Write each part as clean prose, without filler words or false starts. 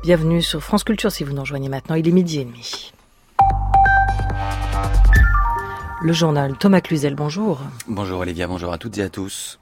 Bienvenue sur France Culture si vous nous rejoignez maintenant, il est 12h30. Le journal Thomas Cluzel, bonjour. Bonjour Olivia, bonjour à toutes et à tous.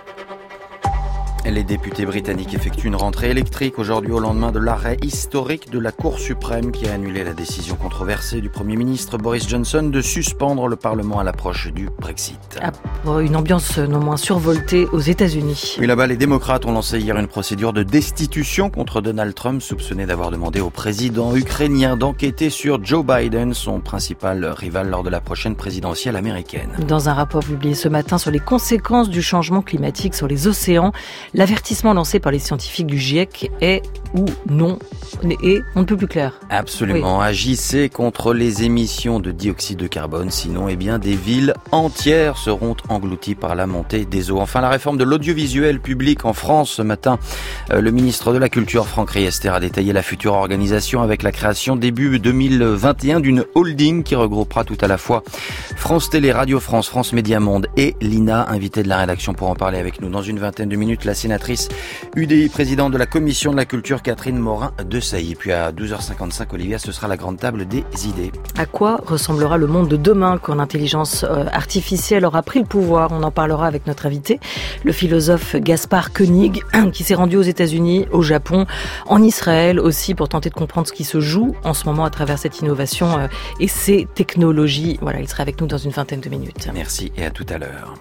Les députés britanniques effectuent une rentrée électrique aujourd'hui au lendemain de l'arrêt historique de la Cour suprême qui a annulé la décision controversée du Premier ministre Boris Johnson de suspendre le Parlement à l'approche du Brexit. Une ambiance non moins survoltée aux États-Unis. Oui, là-bas, les démocrates ont lancé hier une procédure de destitution contre Donald Trump, soupçonné d'avoir demandé au président ukrainien d'enquêter sur Joe Biden, son principal rival lors de la prochaine présidentielle américaine. Dans un rapport publié ce matin sur les conséquences du changement climatique sur les océans, l'avertissement lancé par les scientifiques du GIEC est ou non, et on ne peut plus clair. Absolument. Oui. Agissez contre les émissions de dioxyde de carbone, sinon, des villes entières seront englouties par la montée des eaux. Enfin, la réforme de l'audiovisuel public en France ce matin. Le ministre de la Culture, Franck Riester, a détaillé la future organisation avec la création début 2021 d'une holding qui regroupera tout à la fois France Télé, Radio France, France Média Monde et l'INA, invité de la rédaction pour en parler avec nous dans une vingtaine de minutes. La sénatrice UDI, présidente de la Commission de la Culture, Catherine Morin-Desailly. Puis à 12h55, Olivia, ce sera la grande table des idées. À quoi ressemblera le monde de demain quand l'intelligence artificielle aura pris le pouvoir? On en parlera avec notre invité, le philosophe Gaspard Koenig, qui s'est rendu aux États-Unis, au Japon, en Israël aussi, pour tenter de comprendre ce qui se joue en ce moment à travers cette innovation et ces technologies. Voilà, il sera avec nous dans une vingtaine de minutes. Merci et à tout à l'heure.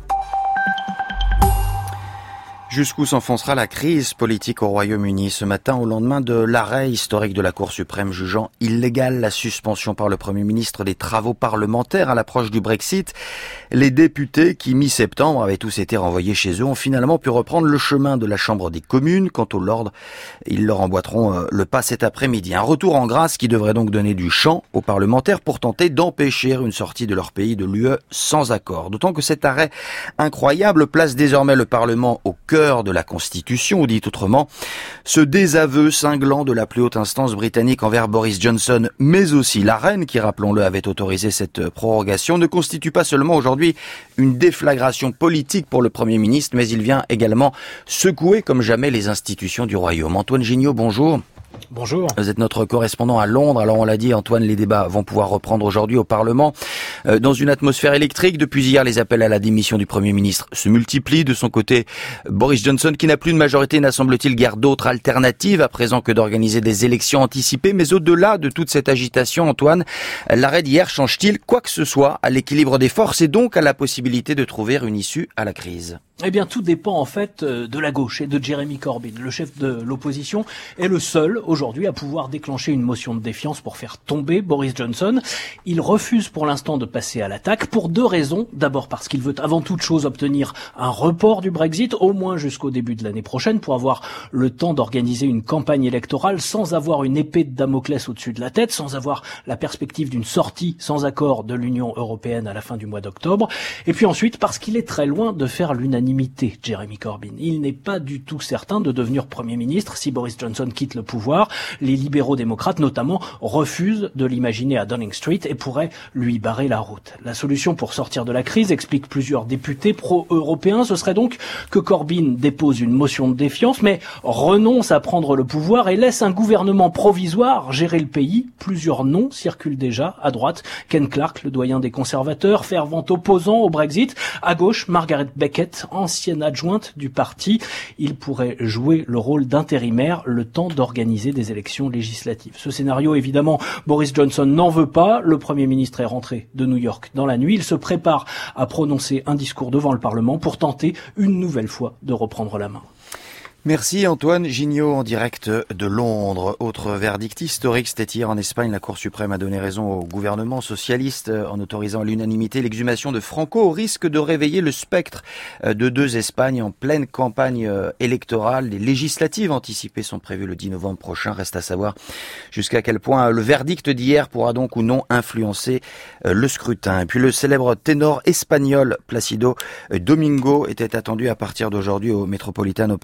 Jusqu'où s'enfoncera la crise politique au Royaume-Uni ce matin au lendemain de l'arrêt historique de la Cour suprême jugeant illégale la suspension par le Premier ministre des travaux parlementaires à l'approche du Brexit. Les députés qui, mi-septembre, avaient tous été renvoyés chez eux ont finalement pu reprendre le chemin de la Chambre des communes. Quant aux Lords, ils leur emboîteront le pas cet après-midi. Un retour en grâce qui devrait donc donner du champ aux parlementaires pour tenter d'empêcher une sortie de leur pays de l'UE sans accord. D'autant que cet arrêt incroyable place désormais le Parlement au cœur de la Constitution, ou dit autrement, ce désaveu cinglant de la plus haute instance britannique envers Boris Johnson, mais aussi la reine, qui, rappelons-le, avait autorisé cette prorogation, ne constitue pas seulement aujourd'hui une déflagration politique pour le Premier ministre, mais il vient également secouer comme jamais les institutions du Royaume. Antoine Gignot, bonjour. Bonjour. Vous êtes notre correspondant à Londres. Alors on l'a dit, Antoine, les débats vont pouvoir reprendre aujourd'hui au Parlement. Dans une atmosphère électrique, depuis hier, les appels à la démission du Premier ministre se multiplient. De son côté, Boris Johnson, qui n'a plus de majorité, n'a semble-t-il guère d'autre alternative à présent que d'organiser des élections anticipées. Mais au-delà de toute cette agitation, Antoine, l'arrêt d'hier change-t-il quoi que ce soit à l'équilibre des forces et donc à la possibilité de trouver une issue à la crise? Eh bien, tout dépend en fait de la gauche et de Jeremy Corbyn. Le chef de l'opposition est le seul aujourd'hui à pouvoir déclencher une motion de défiance pour faire tomber Boris Johnson. Il refuse pour l'instant de passer à l'attaque pour deux raisons. D'abord parce qu'il veut avant toute chose obtenir un report du Brexit, au moins jusqu'au début de l'année prochaine, pour avoir le temps d'organiser une campagne électorale sans avoir une épée de Damoclès au-dessus de la tête, sans avoir la perspective d'une sortie sans accord de l'Union européenne à la fin du mois d'octobre. Et puis ensuite parce qu'il est très loin de faire l'unanimité. Jeremy Corbyn. Il n'est pas du tout certain de devenir Premier ministre si Boris Johnson quitte le pouvoir. Les libéraux démocrates, notamment, refusent de l'imaginer à Downing Street et pourraient lui barrer la route. La solution pour sortir de la crise, expliquent plusieurs députés pro-européens, ce serait donc que Corbyn dépose une motion de défiance, mais renonce à prendre le pouvoir et laisse un gouvernement provisoire gérer le pays. Plusieurs noms circulent déjà. À droite, Ken Clarke, le doyen des conservateurs, fervent opposant au Brexit. À gauche, Margaret Beckett, ancienne adjointe du parti. Il pourrait jouer le rôle d'intérimaire le temps d'organiser des élections législatives. Ce scénario, évidemment, Boris Johnson n'en veut pas. Le Premier ministre est rentré de New York dans la nuit. Il se prépare à prononcer un discours devant le Parlement pour tenter une nouvelle fois de reprendre la main. Merci Antoine Gignot en direct de Londres. Autre verdict historique, c'était hier en Espagne. La Cour suprême a donné raison au gouvernement socialiste en autorisant à l'unanimité l'exhumation de Franco au risque de réveiller le spectre de deux Espagnes en pleine campagne électorale. Les législatives anticipées sont prévues le 10 novembre prochain. Reste à savoir jusqu'à quel point le verdict d'hier pourra donc ou non influencer le scrutin. Et puis le célèbre ténor espagnol Plácido Domingo était attendu à partir d'aujourd'hui au Metropolitan Opera de New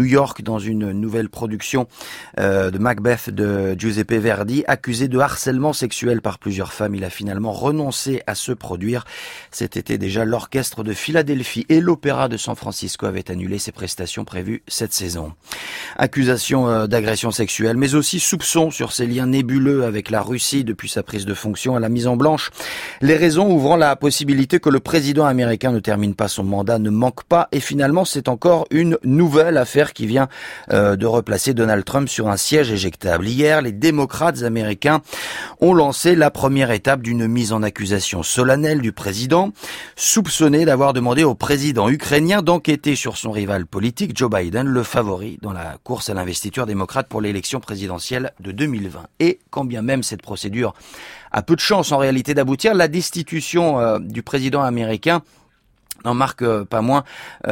New York dans une nouvelle production de Macbeth de Giuseppe Verdi. Accusé de harcèlement sexuel par plusieurs femmes, il a finalement renoncé à se produire. Cet été déjà, l'Orchestre de Philadelphie et l'Opéra de San Francisco avaient annulé ses prestations prévues cette saison. Accusation d'agression sexuelle, mais aussi soupçon sur ses liens nébuleux avec la Russie depuis sa prise de fonction à la mise en blanche. Les raisons ouvrant la possibilité que le président américain ne termine pas son mandat ne manquent pas. Et finalement, c'est encore une nouvelle affaire qui vient de replacer Donald Trump sur un siège éjectable. Hier, les démocrates américains ont lancé la première étape d'une mise en accusation solennelle du président, soupçonné d'avoir demandé au président ukrainien d'enquêter sur son rival politique, Joe Biden, le favori dans la course à l'investiture démocrate pour l'élection présidentielle de 2020. Et quand bien même cette procédure a peu de chance en réalité d'aboutir, la destitution du président américain n'en marque pas moins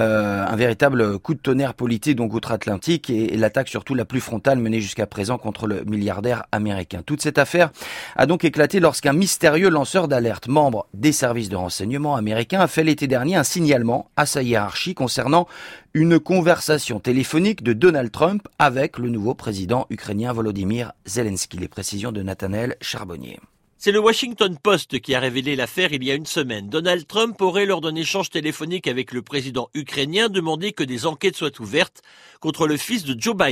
un véritable coup de tonnerre politique donc outre-Atlantique et l'attaque surtout la plus frontale menée jusqu'à présent contre le milliardaire américain. Toute cette affaire a donc éclaté lorsqu'un mystérieux lanceur d'alerte, membre des services de renseignement américains, a fait l'été dernier un signalement à sa hiérarchie concernant une conversation téléphonique de Donald Trump avec le nouveau président ukrainien Volodymyr Zelensky. Les précisions de Nathanaël Charbonnier. C'est le Washington Post qui a révélé l'affaire il y a une semaine. Donald Trump aurait, lors d'un échange téléphonique avec le président ukrainien, demandé que des enquêtes soient ouvertes contre le fils de Joe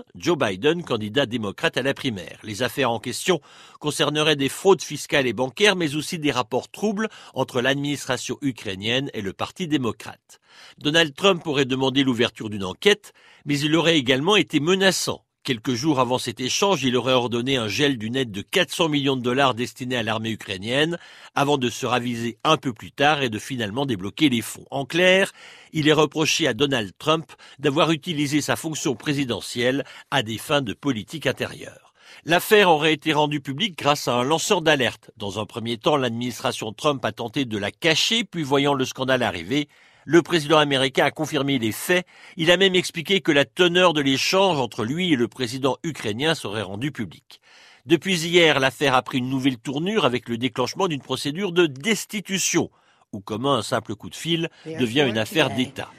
Biden, candidat démocrate à la primaire. Les affaires en question concerneraient des fraudes fiscales et bancaires, mais aussi des rapports troubles entre l'administration ukrainienne et le Parti démocrate. Donald Trump aurait demandé l'ouverture d'une enquête, mais il aurait également été menaçant. Quelques jours avant cet échange, il aurait ordonné un gel d'une aide de 400 millions de dollars destinée à l'armée ukrainienne, avant de se raviser un peu plus tard et de finalement débloquer les fonds. En clair, il est reproché à Donald Trump d'avoir utilisé sa fonction présidentielle à des fins de politique intérieure. L'affaire aurait été rendue publique grâce à un lanceur d'alerte. Dans un premier temps, l'administration Trump a tenté de la cacher, puis voyant le scandale arriver, le président américain a confirmé les faits. Il a même expliqué que la teneur de l'échange entre lui et le président ukrainien serait rendue publique. Depuis hier, l'affaire a pris une nouvelle tournure avec le déclenchement d'une procédure de destitution, où comment un simple coup de fil devient une affaire d'État.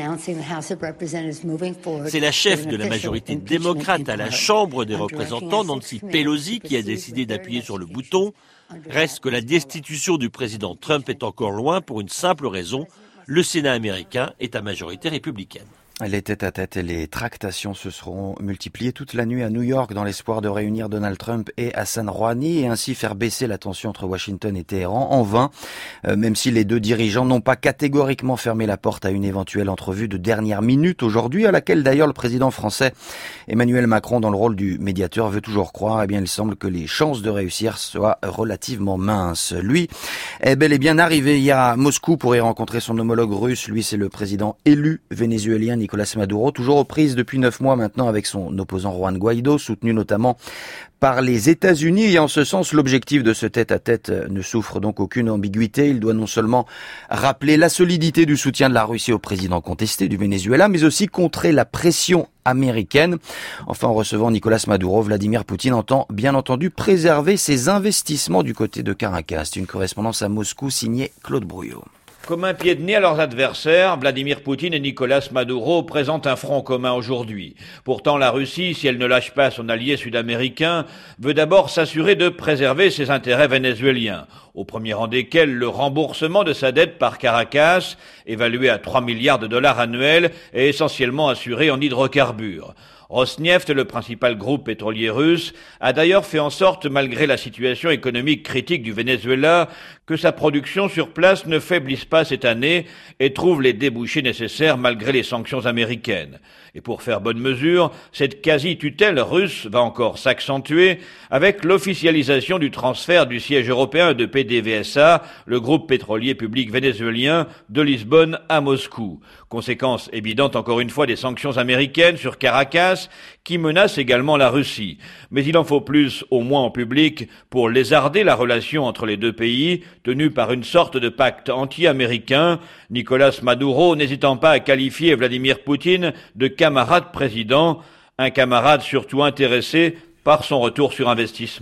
C'est la chef de la majorité démocrate à la Chambre des représentants, Nancy Pelosi, qui a décidé d'appuyer sur le bouton. Reste que la destitution du président Trump est encore loin pour une simple raison. Le Sénat américain est à majorité républicaine. Les tête-à-tête et les tractations se seront multipliées toute la nuit à New York dans l'espoir de réunir Donald Trump et Hassan Rouhani et ainsi faire baisser la tension entre Washington et Téhéran. En vain, même si les deux dirigeants n'ont pas catégoriquement fermé la porte à une éventuelle entrevue de dernière minute aujourd'hui, à laquelle d'ailleurs le président français Emmanuel Macron, dans le rôle du médiateur, veut toujours croire, eh bien il semble que les chances de réussir soient relativement minces. Lui est bel et bien arrivé hier à Moscou pour y rencontrer son homologue russe. Lui, c'est le président élu vénézuélien Nicolas Maduro, toujours aux prises depuis 9 mois maintenant avec son opposant Juan Guaido, soutenu notamment par les États-Unis. Et en ce sens, l'objectif de ce tête-à-tête ne souffre donc aucune ambiguïté. Il doit non seulement rappeler la solidité du soutien de la Russie au président contesté du Venezuela, mais aussi contrer la pression américaine. Enfin, en recevant Nicolas Maduro, Vladimir Poutine entend bien entendu préserver ses investissements du côté de Caracas. C'est une correspondance à Moscou signée Claude Brouillot. Comme un pied de nez à leurs adversaires, Vladimir Poutine et Nicolas Maduro présentent un front commun aujourd'hui. Pourtant, la Russie, si elle ne lâche pas son allié sud-américain, veut d'abord s'assurer de préserver ses intérêts vénézuéliens, au premier rang desquels le remboursement de sa dette par Caracas, évalué à 3 milliards de dollars annuels, est essentiellement assuré en hydrocarbures. Rosneft, le principal groupe pétrolier russe, a d'ailleurs fait en sorte, malgré la situation économique critique du Venezuela, que sa production sur place ne faiblisse pas cette année et trouve les débouchés nécessaires malgré les sanctions américaines. Et pour faire bonne mesure, cette quasi-tutelle russe va encore s'accentuer avec l'officialisation du transfert du siège européen de PDVSA, le groupe pétrolier public vénézuélien, de Lisbonne à Moscou. Conséquence évidente encore une fois des sanctions américaines sur Caracas qui menacent également la Russie. Mais il en faut plus, au moins en public, pour lézarder la relation entre les deux pays, tenue par une sorte de pacte anti-américain, Nicolas Maduro n'hésitant pas à qualifier Vladimir Poutine de camarade président, un camarade surtout intéressé par son retour sur investissement.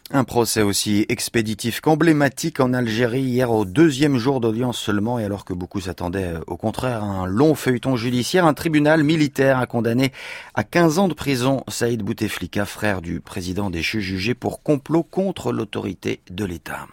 Un procès aussi expéditif qu'emblématique en Algérie hier au 2e jour d'audience seulement et alors que beaucoup s'attendaient au contraire à un long feuilleton judiciaire, un tribunal militaire a condamné à 15 ans de prison Saïd Bouteflika, frère du président déchu, jugé pour complot contre l'autorité de l'État.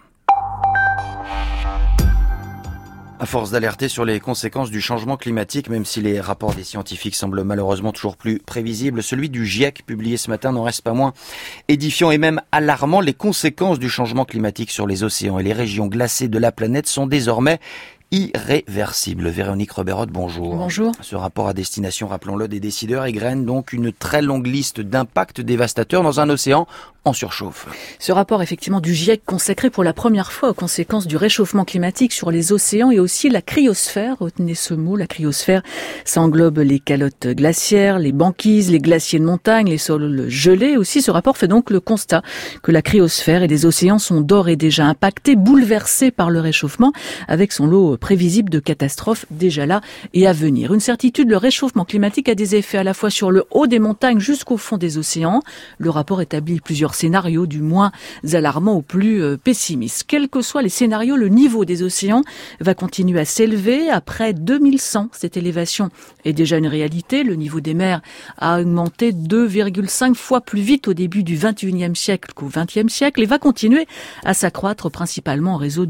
À force d'alerter sur les conséquences du changement climatique, même si les rapports des scientifiques semblent malheureusement toujours plus prévisibles, celui du GIEC publié ce matin n'en reste pas moins édifiant et même alarmant. Les conséquences du changement climatique sur les océans et les régions glacées de la planète sont désormais irréversible. Véronique Roberot, bonjour. Bonjour. Ce rapport à destination, rappelons-le, des décideurs égrène donc une très longue liste d'impacts dévastateurs dans un océan en surchauffe. Ce rapport effectivement du GIEC consacré pour la première fois aux conséquences du réchauffement climatique sur les océans et aussi la cryosphère. Retenez ce mot, la cryosphère, ça englobe les calottes glaciaires, les banquises, les glaciers de montagne, les sols gelés. Aussi, ce rapport fait donc le constat que la cryosphère et les océans sont d'ores et déjà impactés, bouleversés par le réchauffement, avec son lot prévisible de catastrophes déjà là et à venir. Une certitude, le réchauffement climatique a des effets à la fois sur le haut des montagnes jusqu'au fond des océans. Le rapport établit plusieurs scénarios, du moins alarmants au plus pessimistes. Quels que soient les scénarios, le niveau des océans va continuer à s'élever. Après 2100, cette élévation est déjà une réalité. Le niveau des mers a augmenté 2,5 fois plus vite au début du 21e siècle qu'au 20e siècle et va continuer à s'accroître principalement en raison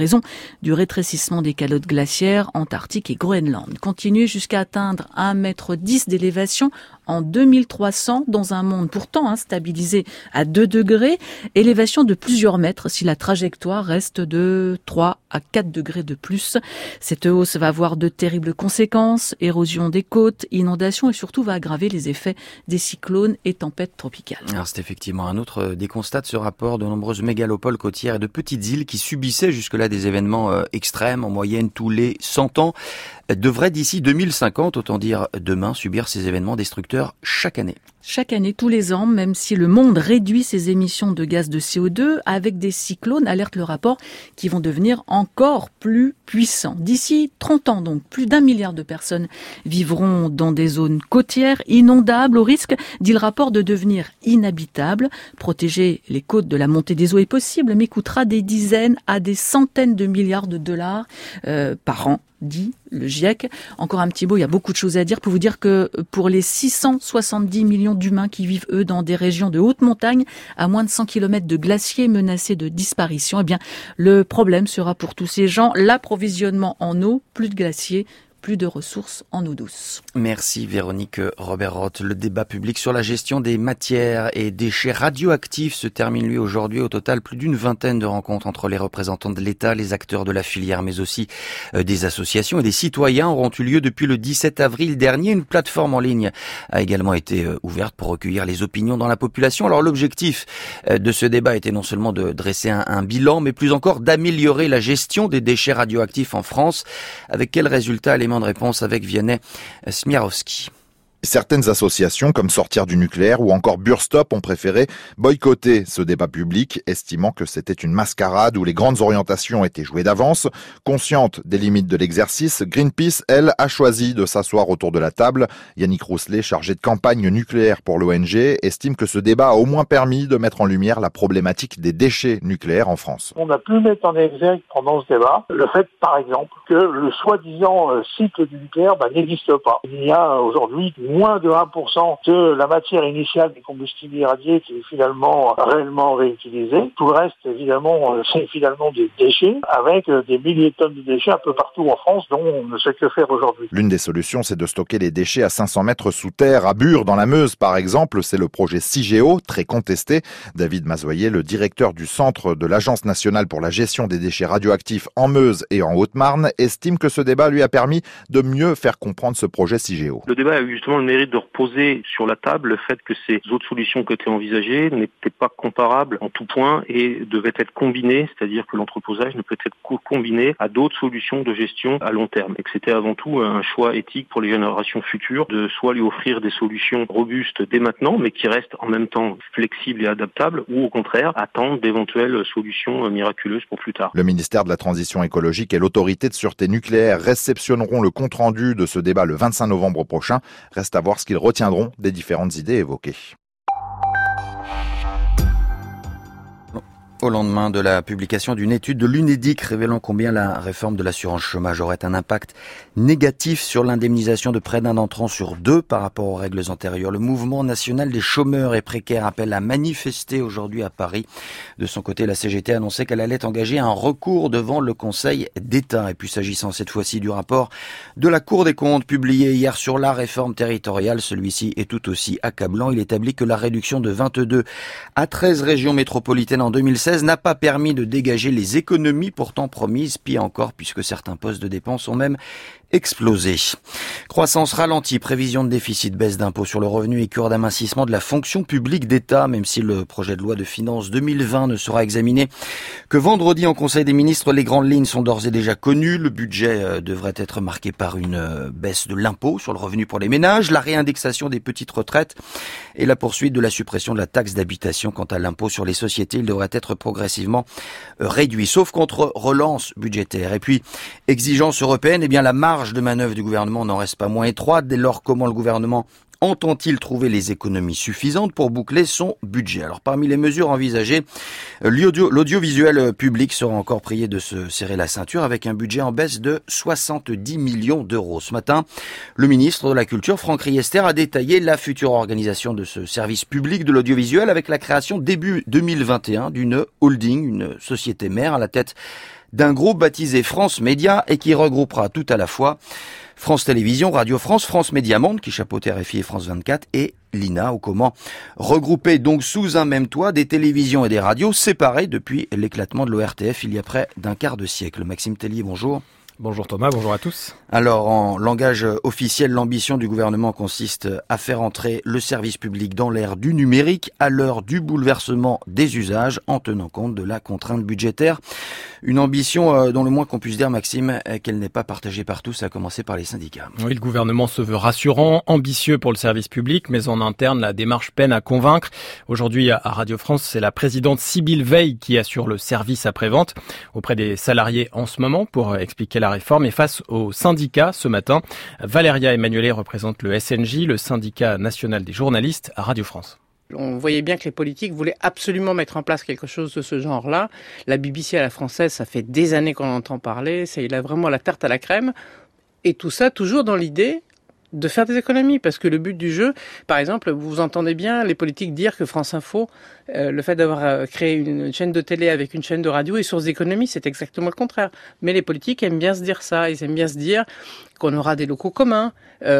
du rétrécissement des calottes glaciaires, Antarctique et Groenland. Continuer jusqu'à atteindre 1,10 m d'élévation en 2300 dans un monde pourtant stabilisé à 2 degrés, élévation de plusieurs mètres si la trajectoire reste de 3 à 4 degrés de plus. Cette hausse va avoir de terribles conséquences, érosion des côtes, inondations et surtout va aggraver les effets des cyclones et tempêtes tropicales. Alors c'est effectivement un autre des constats de ce rapport, de nombreuses mégalopoles côtières et de petites îles qui subissaient jusque-là des événements extrêmes en moyenne tous les 100 ans devraient d'ici 2050, autant dire demain, subir ces événements destructeurs chaque année. Chaque année, tous les ans, même si le monde réduit ses émissions de gaz de CO2, avec des cyclones, alerte le rapport, qui vont devenir encore plus puissants. D'ici 30 ans, donc, plus d'1 milliard de personnes vivront dans des zones côtières inondables, au risque, dit le rapport, de devenir inhabitables. Protéger les côtes de la montée des eaux est possible, mais coûtera des dizaines à des centaines de milliards de dollars par an, dit le GIEC. Encore un petit mot, il y a beaucoup de choses à dire pour vous dire que pour les 670 millions d'humains qui vivent, eux, dans des régions de haute montagne, à moins de 100 km de glaciers menacés de disparition, eh bien, le problème sera pour tous ces gens l'approvisionnement en eau, plus de glaciers, plus de ressources en eau douce. Merci Véronique Roberot. Le débat public sur la gestion des matières et déchets radioactifs se termine lui aujourd'hui. Au total, plus d'une vingtaine de rencontres entre les représentants de l'État, les acteurs de la filière, mais aussi des associations et des citoyens auront eu lieu depuis le 17 avril dernier. Une plateforme en ligne a également été ouverte pour recueillir les opinions dans la population. Alors l'objectif de ce débat était non seulement de dresser un bilan, mais plus encore d'améliorer la gestion des déchets radioactifs en France. Avec quels résultats? De réponse avec Vianney Smiarowski. Certaines associations, comme Sortir du nucléaire ou encore Burstop, ont préféré boycotter ce débat public, estimant que c'était une mascarade où les grandes orientations étaient jouées d'avance. Consciente des limites de l'exercice, Greenpeace, elle, a choisi de s'asseoir autour de la table. Yannick Rousselet, chargé de campagne nucléaire pour l'ONG, estime que ce débat a au moins permis de mettre en lumière la problématique des déchets nucléaires en France. On a pu mettre en exergue pendant ce débat le fait, par exemple, que le soi-disant cycle du nucléaire n'existe pas. Il y a aujourd'hui moins de 1% de la matière initiale des combustibles irradiés qui est finalement réellement réutilisée. Tout le reste, évidemment, c'est finalement des déchets, avec des milliers de tonnes de déchets un peu partout en France, dont on ne sait que faire aujourd'hui. L'une des solutions, c'est de stocker les déchets à 500 mètres sous terre, à Bure, dans la Meuse, par exemple. C'est le projet Cigéo, très contesté. David Mazoyer, le directeur du centre de l'Agence nationale pour la gestion des déchets radioactifs en Meuse et en Haute-Marne, estime que ce débat lui a permis de mieux faire comprendre ce projet Cigéo. Le débat a eu justement le mérite de reposer sur la table le fait que ces autres solutions qui étaient envisagées n'étaient pas comparables en tout point et devaient être combinées, c'est-à-dire que l'entreposage ne peut être combiné à d'autres solutions de gestion à long terme. Et que c'était avant tout un choix éthique pour les générations futures de soit lui offrir des solutions robustes dès maintenant, mais qui restent en même temps flexibles et adaptables, ou au contraire attendre d'éventuelles solutions miraculeuses pour plus tard. Le ministère de la Transition écologique et l'autorité de sûreté nucléaire réceptionneront le compte-rendu de ce débat le 25 novembre prochain. Reste à voir ce qu'ils retiendront des différentes idées évoquées. Au lendemain de la publication d'une étude de l'UNEDIC révélant combien la réforme de l'assurance chômage aurait un impact négatif sur l'indemnisation de près d'un entrant sur deux par rapport aux règles antérieures, le mouvement national des chômeurs et précaires appelle à manifester aujourd'hui à Paris. De son côté, la CGT annonçait qu'elle allait engager un recours devant le Conseil d'État. Et puis s'agissant cette fois-ci du rapport de la Cour des comptes publié hier sur la réforme territoriale, celui-ci est tout aussi accablant. Il établit que la réduction de 22 à 13 régions métropolitaines en 2016 n'a pas permis de dégager les économies pourtant promises, pire encore puisque certains postes de dépenses ont même explosé. Croissance ralentie, prévision de déficit, baisse d'impôt sur le revenu et cure d'amincissement de la fonction publique d'État, même si le projet de loi de finances 2020 ne sera examiné que vendredi en Conseil des ministres. Les grandes lignes sont d'ores et déjà connues. Le budget devrait être marqué par une baisse de l'impôt sur le revenu pour les ménages, la réindexation des petites retraites et la poursuite de la suppression de la taxe d'habitation. Quant à l'impôt sur les sociétés, il devrait être progressivement réduit, sauf contre relance budgétaire. Et puis, exigence européenne, eh bien la marge de manœuvre du gouvernement n'en reste pas moins étroite. Dès lors, comment le gouvernement entend-il trouver les économies suffisantes pour boucler son budget? Alors, parmi les mesures envisagées, l'audiovisuel public sera encore prié de se serrer la ceinture avec un budget en baisse de 70 millions d'euros. Ce matin, le ministre de la Culture, Franck Riester, a détaillé la future organisation de ce service public de l'audiovisuel avec la création début 2021 d'une holding, une société mère à la tête d'un groupe baptisé France Média et qui regroupera tout à la fois France Télévisions, Radio France, France Média Monde qui chapeaute RFI et France 24 et l'INA, ou comment regrouper donc sous un même toit des télévisions et des radios séparées depuis l'éclatement de l'ORTF il y a près d'un quart de siècle. Maxime Tellier, bonjour. Bonjour Thomas, bonjour à tous. Alors, en langage officiel, l'ambition du gouvernement consiste à faire entrer le service public dans l'ère du numérique à l'heure du bouleversement des usages en tenant compte de la contrainte budgétaire. Une ambition dont le moins qu'on puisse dire, Maxime, qu'elle n'est pas partagée par tous, à commencer par les syndicats. Oui, le gouvernement se veut rassurant, ambitieux pour le service public, mais en interne, la démarche peine à convaincre. Aujourd'hui, à Radio France, c'est la présidente Sybille Veil qui assure le service après-vente auprès des salariés en ce moment pour expliquer la réforme. Et face aux syndicats, ce matin, Valéria Emmanuelet représente le SNJ, le syndicat national des journalistes à Radio France. On voyait bien que les politiques voulaient absolument mettre en place quelque chose de ce genre-là. La BBC à la française, ça fait des années qu'on entend parler. Il a vraiment la tarte à la crème. Et tout ça, toujours dans l'idée de faire des économies. Parce que le but du jeu, par exemple, vous entendez bien les politiques dire que France Info, le fait d'avoir créé une chaîne de télé avec une chaîne de radio est source d'économie, c'est exactement le contraire. Mais les politiques aiment bien se dire ça. Ils aiment bien se dire qu'on aura des locaux communs,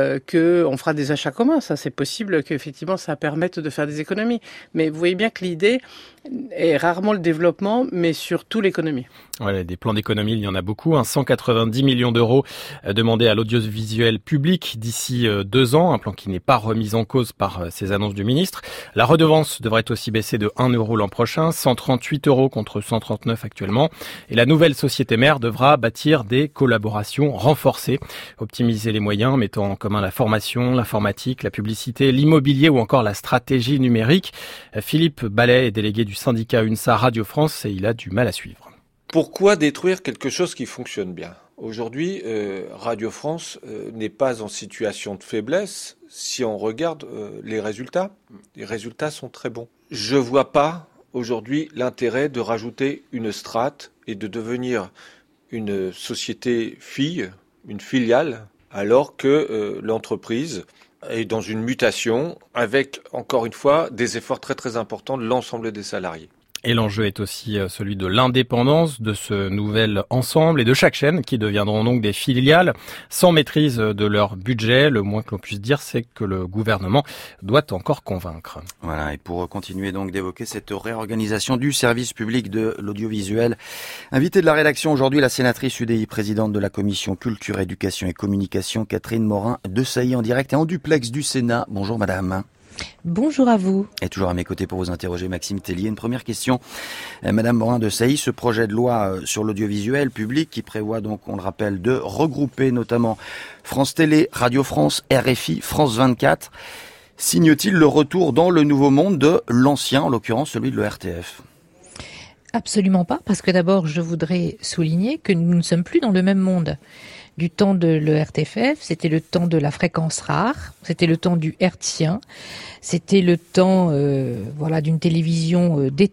qu'on fera des achats communs. Ça, c'est possible qu'effectivement, ça permette de faire des économies. Mais vous voyez bien que l'idée est rarement le développement, mais surtout l'économie. Voilà, des plans d'économie, il y en a beaucoup. 190 millions d'euros demandés à l'audiovisuel public d'ici 2 ans. Un plan qui n'est pas remis en cause par ces annonces du ministre. La redevance devrait aussi baisser de 1 euro l'an prochain, 138 euros contre 139 actuellement. Et la nouvelle société mère devra bâtir des collaborations renforcées, optimiser les moyens, mettant en commun la formation, l'informatique, la publicité, l'immobilier ou encore la stratégie numérique. Philippe Ballet est délégué du syndicat UNSA Radio France et il a du mal à suivre. Pourquoi détruire quelque chose qui fonctionne bien ? Aujourd'hui, Radio France n'est pas en situation de faiblesse si on regarde les résultats. Les résultats sont très bons. Je vois pas aujourd'hui l'intérêt de rajouter une strate et de devenir une société fille, une filiale, alors que l'entreprise est dans une mutation avec, encore une fois, des efforts très très importants de l'ensemble des salariés. Et l'enjeu est aussi celui de l'indépendance de ce nouvel ensemble et de chaque chaîne qui deviendront donc des filiales sans maîtrise de leur budget. Le moins que l'on puisse dire, c'est que le gouvernement doit encore convaincre. Voilà, et pour continuer donc d'évoquer cette réorganisation du service public de l'audiovisuel, invitée de la rédaction aujourd'hui, la sénatrice UDI, présidente de la commission culture, éducation et communication, Catherine Morin-Desailly, en direct et en duplex du Sénat. Bonjour madame. Bonjour à vous. Et toujours à mes côtés pour vous interroger, Maxime Tellier. Une première question, madame Morin-Desailly, ce projet de loi sur l'audiovisuel public qui prévoit donc, on le rappelle, de regrouper notamment France Télé, Radio France, RFI, France 24, signe-t-il le retour dans le nouveau monde de l'ancien, en l'occurrence celui de l'ORTF ? Absolument pas, parce que d'abord je voudrais souligner que nous ne sommes plus dans le même monde. Du temps de l'ERTFF, c'était le temps de la fréquence rare, c'était le temps du hertzien, c'était le temps d'une télévision d'État.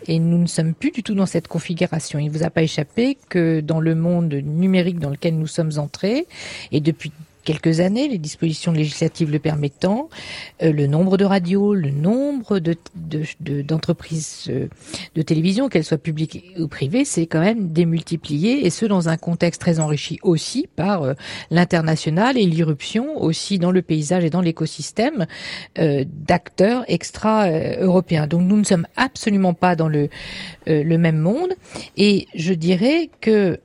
Et nous ne sommes plus du tout dans cette configuration. Il ne vous a pas échappé que dans le monde numérique dans lequel nous sommes entrés, et depuis quelques années, les dispositions législatives le permettant, le nombre de radios, le nombre d'entreprises de télévision, qu'elles soient publiques ou privées, c'est quand même démultiplié, et ce dans un contexte très enrichi aussi par l'international et l'irruption aussi dans le paysage et dans l'écosystème d'acteurs extra-européens. Donc nous ne sommes absolument pas dans le même monde, et je dirais que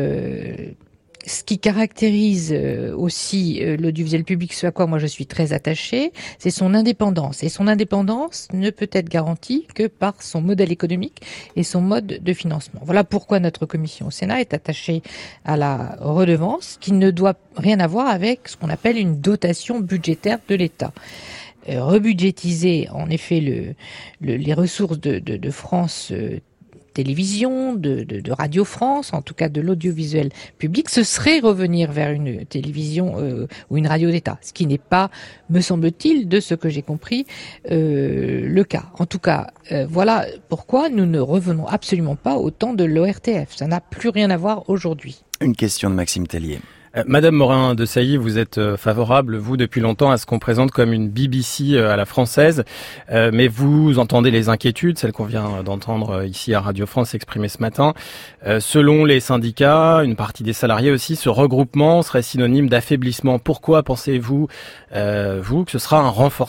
ce qui caractérise aussi l'audiovisuel public, ce à quoi moi je suis très attachée, c'est son indépendance. Et son indépendance ne peut être garantie que par son modèle économique et son mode de financement. Voilà pourquoi notre commission au Sénat est attachée à la redevance, qui ne doit rien avoir avec ce qu'on appelle une dotation budgétaire de l'État. Rebudgétiser en effet les ressources de France Télévision, de Radio France, en tout cas de l'audiovisuel public, ce serait revenir vers une télévision ou une radio d'État, ce qui n'est pas, me semble-t-il, de ce que j'ai compris, le cas. En tout cas, voilà pourquoi nous ne revenons absolument pas au temps de l'ORTF. Ça n'a plus rien à voir aujourd'hui. Une question de Maxime Tellier. Madame Morin-Desailly, vous êtes favorable, vous, depuis longtemps, à ce qu'on présente comme une BBC à la française, mais vous entendez les inquiétudes, celles qu'on vient d'entendre ici à Radio France exprimer ce matin. Selon les syndicats, une partie des salariés aussi, ce regroupement serait synonyme d'affaiblissement. Pourquoi pensez-vous, vous, que ce sera un renforcement ?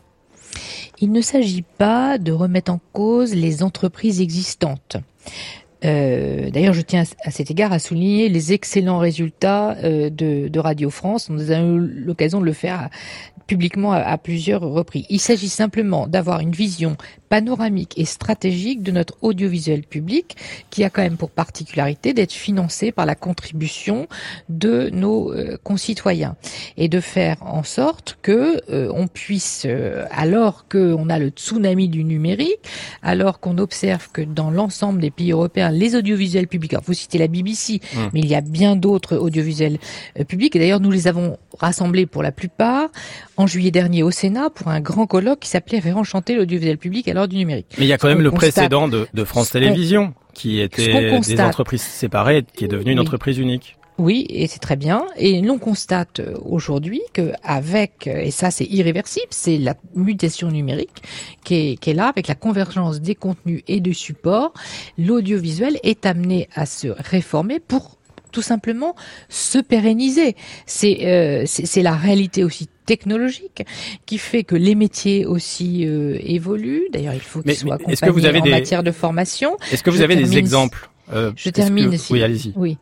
Il ne s'agit pas de remettre en cause les entreprises existantes. D'ailleurs, je tiens à cet égard à souligner les excellents résultats de Radio France. Nous avons eu l'occasion de le faire publiquement à plusieurs reprises. Il s'agit simplement d'avoir une vision panoramique et stratégique de notre audiovisuel public, qui a quand même pour particularité d'être financé par la contribution de nos concitoyens, et de faire en sorte que on puisse, alors qu'on a le tsunami du numérique, alors qu'on observe que dans l'ensemble des pays européens, les audiovisuels publics, alors vous citez la BBC, mais il y a bien d'autres audiovisuels publics, et d'ailleurs nous les avons rassemblés pour la plupart en juillet dernier au Sénat pour un grand colloque qui s'appelait Réenchanter l'audiovisuel public à l'heure du numérique. Mais il y a quand même le précédent de France Télévisions, qui était des entreprises séparées, qui est devenue une entreprise unique. Oui, et c'est très bien. Et l'on constate aujourd'hui que avec, et ça c'est irréversible, c'est la mutation numérique qui est là, avec la convergence des contenus et de supports, l'audiovisuel est amené à se réformer pour tout simplement se pérenniser. C'est la réalité aussi technologique qui fait que les métiers aussi évoluent. D'ailleurs, il faut qu'ils soient accompagnés en matière de formation. Est-ce que vous avez des exemples? Je termine. Oui, allez-y. Oui,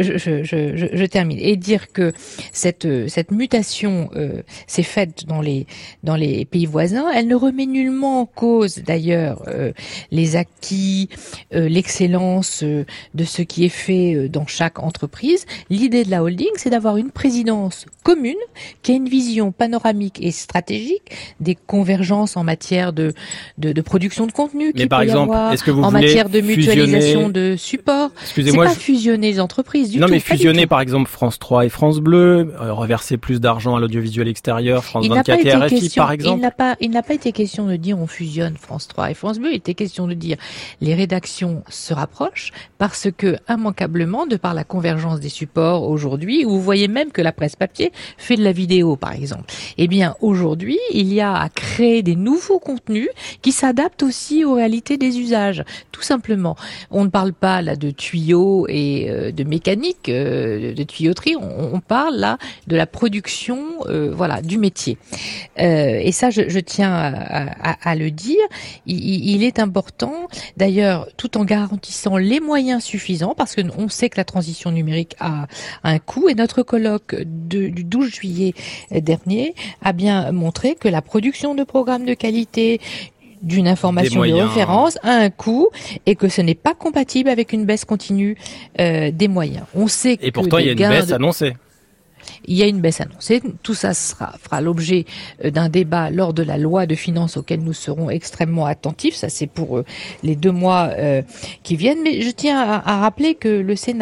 je termine et dire que cette mutation s'est faite dans les pays voisins. Elle ne remet nullement en cause d'ailleurs les acquis, l'excellence de ce qui est fait dans chaque entreprise. L'idée de la holding, c'est d'avoir une présidence commune qui a une vision panoramique et stratégique des convergences en matière de production de contenu. Mais par exemple, est-ce que vous en voulez matière de mutualisation de support. Excusez-moi, c'est pas fusionner les entreprises du tout. Non, mais fusionner par exemple France 3 et France Bleu, reverser plus d'argent à l'audiovisuel extérieur, France 24 et RFI par exemple. Il n'a pas été question de dire on fusionne France 3 et France Bleu. Il était question de dire les rédactions se rapprochent parce que immanquablement, de par la convergence des supports aujourd'hui, où vous voyez même que la presse papier fait de la vidéo par exemple. Eh bien aujourd'hui, il y a à créer des nouveaux contenus qui s'adaptent aussi aux réalités des usages. Tout simplement, on ne parle pas là de tuyaux et de mécanique, de tuyauterie. On parle là de la production, du métier. Et ça, je tiens à le dire. Il est important, d'ailleurs, tout en garantissant les moyens suffisants, parce que on sait que la transition numérique a un coût. Et notre colloque du 12 juillet dernier a bien montré que la production de programmes de qualité, d'une information de référence a un coût et que ce n'est pas compatible avec une baisse continue des moyens. On sait et pourtant il y a une baisse annoncée. Il y a une baisse annoncée. Tout ça fera l'objet d'un débat lors de la loi de finances auquel nous serons extrêmement attentifs. Ça, c'est pour les 2 mois qui viennent. Mais je tiens à rappeler que le Sénat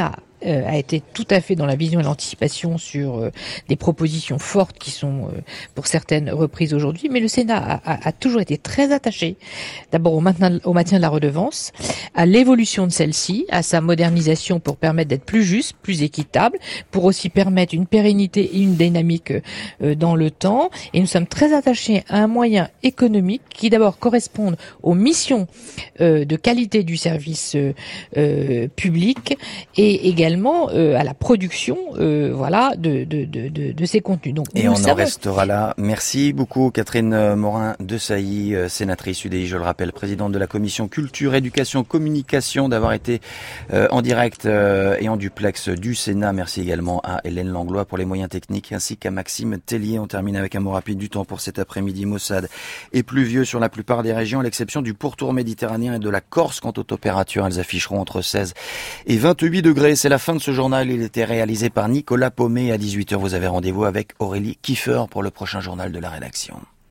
a été tout à fait dans la vision et l'anticipation sur des propositions fortes qui sont pour certaines reprises aujourd'hui, mais le Sénat a toujours été très attaché d'abord au maintien de la redevance, à l'évolution de celle-ci, à sa modernisation pour permettre d'être plus juste, plus équitable, pour aussi permettre une pérennité et une dynamique dans le temps. Et nous sommes très attachés à un moyen économique qui d'abord corresponde aux missions de qualité du service public et également à la production de ces contenus. Donc, et on en restera là. Merci beaucoup Catherine Morin-Desailly, sénatrice UDI, je le rappelle, présidente de la commission culture, éducation, communication, d'avoir été en direct et en duplex du Sénat. Merci également à Hélène Langlois pour les moyens techniques ainsi qu'à Maxime Tellier. On termine avec un mot rapide du temps pour cet après-midi. Maussade est pluvieux sur la plupart des régions à l'exception du pourtour méditerranéen et de la Corse. Quant aux températures, elles afficheront entre 16 et 28 degrés. C'est la fin de ce journal. Il était réalisé par Nicolas Paumet. À 18h, vous avez rendez-vous avec Aurélie Kiefer pour le prochain journal de la rédaction.